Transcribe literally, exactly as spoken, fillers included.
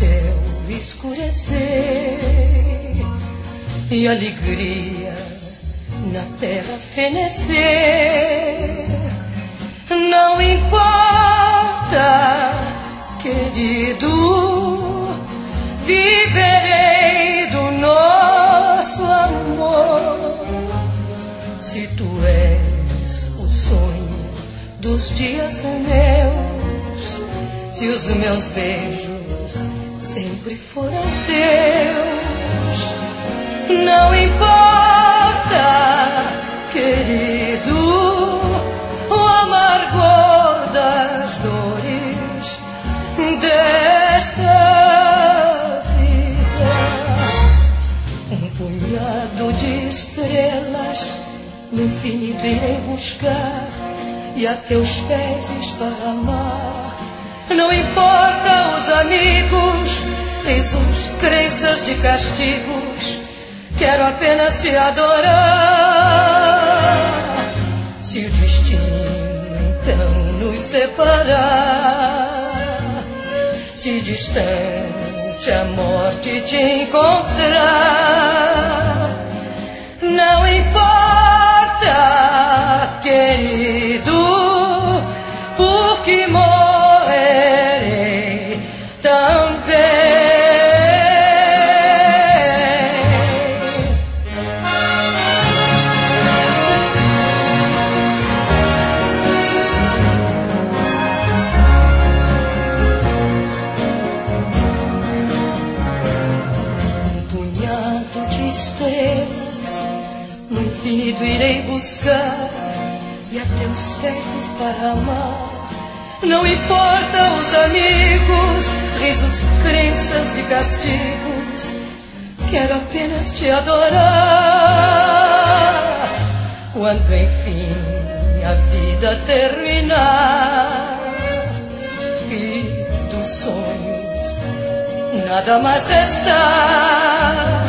céu escurecer e alegria na terra fenecer. Não importa, querido, viverei do nosso amor. Se tu és o sonho dos dias meus, se os meus beijos sempre foram teus, não importa, querido, o amargor das dores desta vida. Um punhado de estrelas no infinito irei buscar e a teus pés esparramar. Não importa os amigos, risos, crenças de castigos, quero apenas te adorar. Se o destino então nos separar, se distante a morte te encontrar, não importa, querido, porque morrerei também. Um punhado de estrelas no infinito irei buscar e a teus pés esparramar. Não importa os amigos, risos, crenças de castigos, quero apenas te adorar. Quando enfim a vida terminar e dos sonhos nada mais restar,